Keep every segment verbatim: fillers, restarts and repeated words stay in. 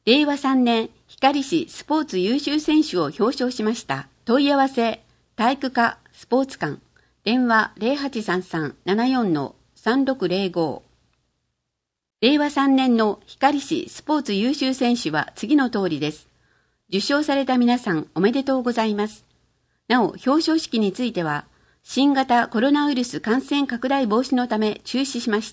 れいわさんねん光市スポーツ優秀選手を表彰しました。問い合わせ、体育科スポーツ館、電話 ゼロはちさんさん ななよん さんろくゼロご。れいわさんねんの光市スポーツ優秀選手は次の通りです。受賞された皆さんおめでとうございます。なお、表彰式については、新型コロナウイルス感染拡大防止のため中止しました。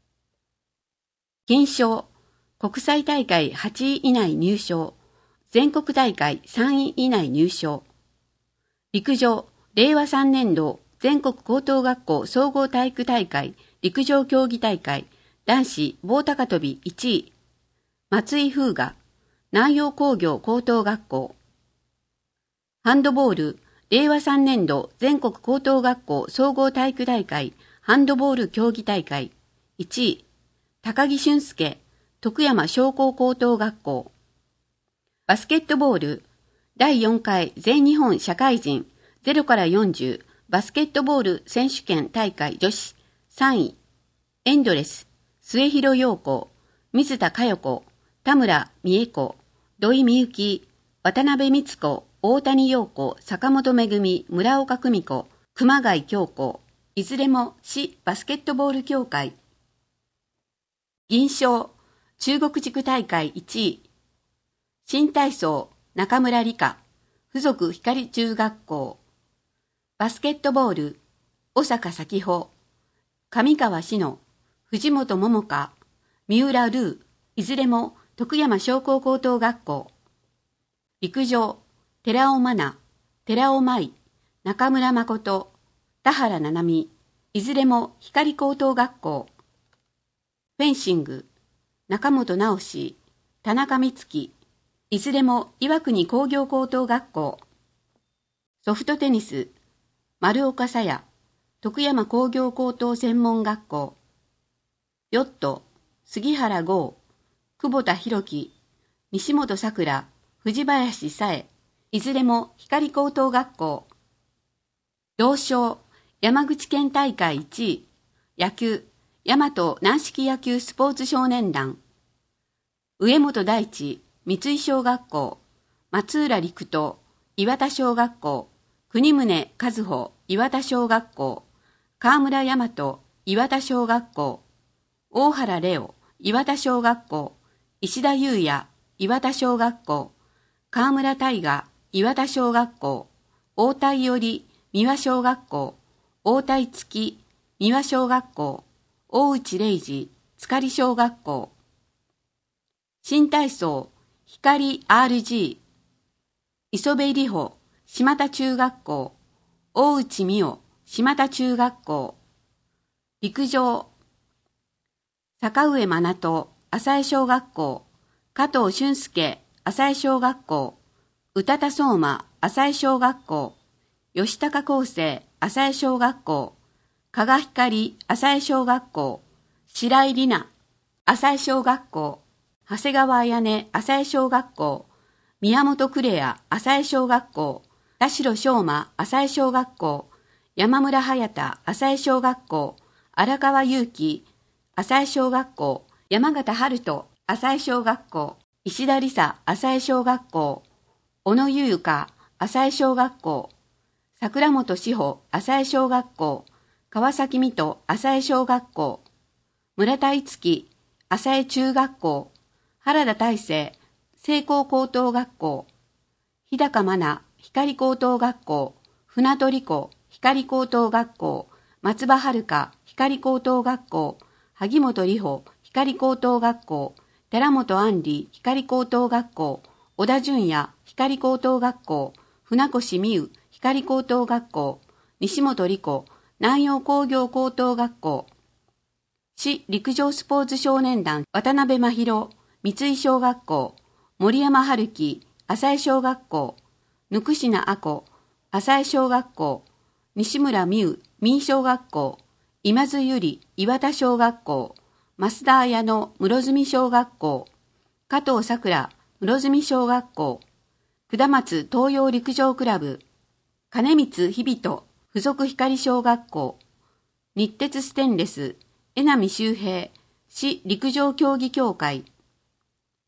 金賞、国際大会はちい以内入賞、全国大会さんい以内入賞。陸上、れいわさんねん度全国高等学校総合体育大会陸上競技大会男子棒高跳びいちい、松井風雅、南陽工業高等学校。ハンドボール、れいわさんねん度全国高等学校総合体育大会ハンドボール競技大会いちい、高木俊介、徳山商工高等学校。バスケットボール、だいよんかい全日本社会人ゼロからよんじゅうバスケットボール選手権大会女子さんい、エンドレス、末広陽子、水田佳代子、田村美恵子、土井美幸、渡辺光子、大谷陽子、坂本めぐみ、村岡久美子、熊谷京子、いずれも市バスケットボール協会。銀賞、中国地区大会いちい、新体操、中村理香、附属光中学校。バスケットボール、小坂咲穂、上川志乃、藤本桃香、三浦ルー、いずれも徳山商工高等学校。陸上、寺尾真奈、寺尾舞、中村誠、田原七海、いずれも光高等学校。フェンシング、中本直志、田中美月、いずれも岩国工業高等学校。ソフトテニス、丸岡沙耶、徳山工業高等専門学校。ヨット、杉原剛、久保田博樹、西本さくら、藤林紗恵、いずれも光高等学校。同賞、山口県大会いちい、野球、大和軟式野球スポーツ少年団。上本大地、三井小学校、松浦陸斗、岩田小学校、国宗和穂、岩田小学校、川村大和、岩田小学校、大原レオ、岩田小学校、石田優也、岩田小学校、川村大河、岩田小学校、大田伊織、三輪小学校、大田いつき、三輪小学校、大内礼二、塚里小学校。新体操、光 アールジー、磯部里穂、島田中学校、大内美代、島田中学校。陸上、坂上真奈と浅江小学校、加藤俊介、浅江小学校、宇多田相馬、浅江小学校、吉高康生、浅江小学校、加賀光、浅江小学校、白井里奈、浅江小学校、長谷川彩音、浅江小学校、宮本クレア、浅江小学校、田代翔馬、浅江小学校、山村隼太、浅江小学校、荒川祐希、浅江小学校、山形春人、浅江小学校、石田理沙、浅江小学校、小野優香、浅江小学校、桜本志保、浅江小学校、川崎美斗、浅江小学校、村田いつき、浅江中学校、原田大成、成功高等学校、日高真奈、光高等学校、船戸理子、光高等学校、松葉遥、光高等学校、萩本里穂、光高等学校、寺本杏里、光高等学校、小田淳也、光高等学校、船越美優、光高等学校、西本理子、南陽工業高等学校。市陸上スポーツ少年団、渡辺真弘、三井小学校、森山春樹、浅江小学校、椋品亜子、浅江小学校、西村美優、民小学校、今津由里、岩田小学校、増田彩乃、室積小学校、加藤さくら、室積小学校、下松東洋陸上クラブ、金光日比と附属光小学校、日鉄ステンレス、江波周平、市陸上競技協会。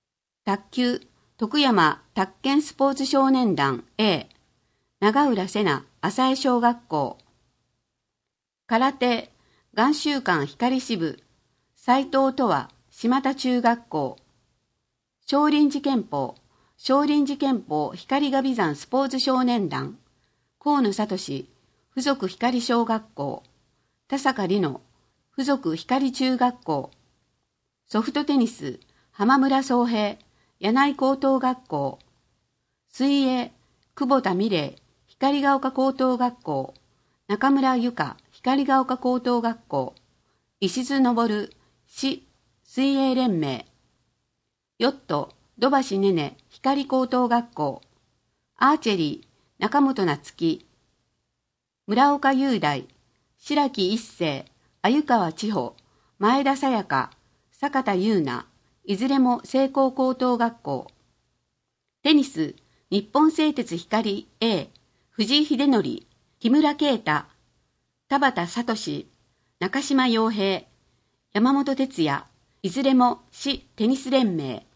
卓球、徳山卓健スポーツ少年団 A、長浦瀬名浅江小学校。空手、元週館光支部、斉藤とは島田中学校。少林寺拳法、少林寺拳法光が美山スポーツ少年団、河野聡、附属光小学校。田坂里乃、附属光中学校。ソフトテニス、浜村宗平、柳井高等学校。水泳、久保田美玲、光が丘高等学校。中村由香、光が丘高等学校。石津昇、市水泳連盟。ヨット、土橋ねね、光高等学校。アーチェリー、中本夏樹。村岡雄大、白木一生、鮎川千穂、前田沙也加、坂田優奈、いずれも成功高等学校。テニス、日本製鉄光 A、藤井秀則、木村啓太、田畑聡、中島洋平、山本哲也、いずれも市テニス連盟。